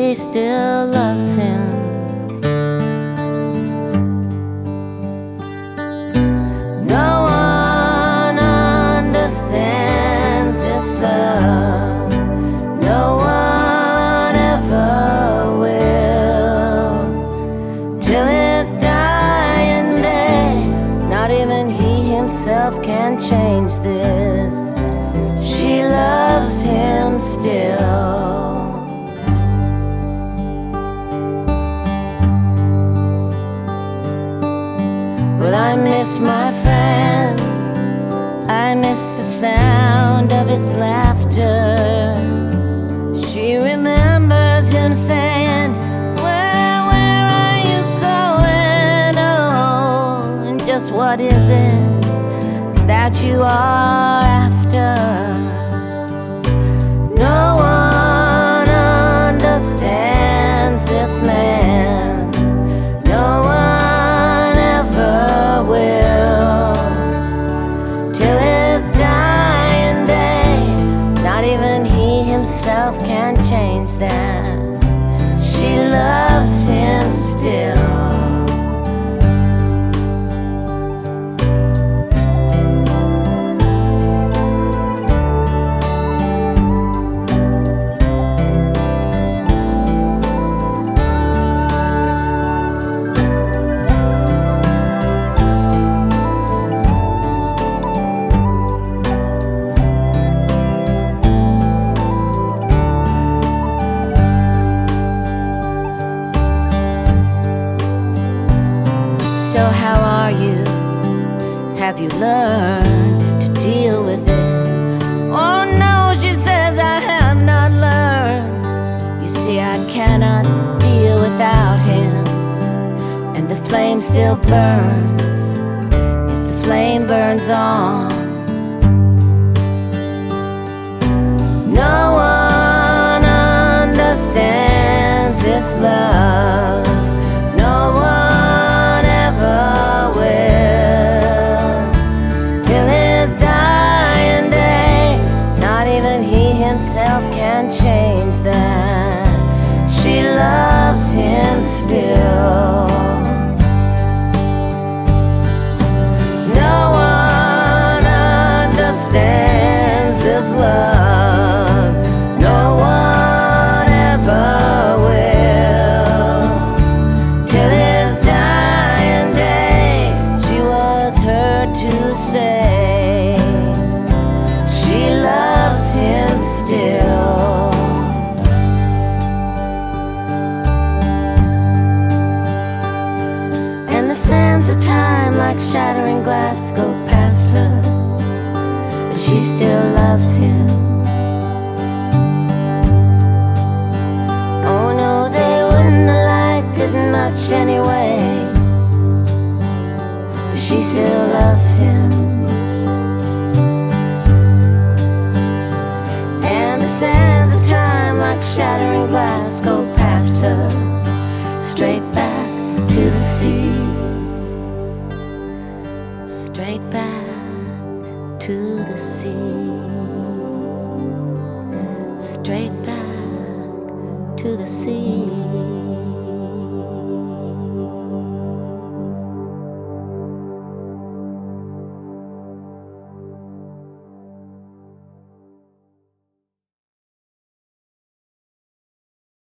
she still loves him. No one understands this love, no one ever will, till his dying day. Not even he himself can change this. She loves him still. Well, I miss my friend, I miss the sound of his laughter. She remembers him saying, where are you going? Oh, and just what is it that you are after? No one understands this man, no one ever will, till his dying day. Not even he himself can change that. She loves him still. So how are you? Have you learned to deal with it? Oh no, she says, I have not learned. You see, I cannot deal without him. And the flame still burns, yes, the flame burns on. No one understands this love, no one ever will, till his dying day. Not even he himself can change that. She loves him still. No one understands this love, no one ever will, till his dying day. She was heard to say she loves him still. And the sands of time, like shattering glass, go past her, but she still loves him. Oh no, they wouldn't have liked it much anyway, but she still loves him. And the sands of time, like shattering glass, go past her, straight back to the sea, straight back to the sea, straight back to the sea.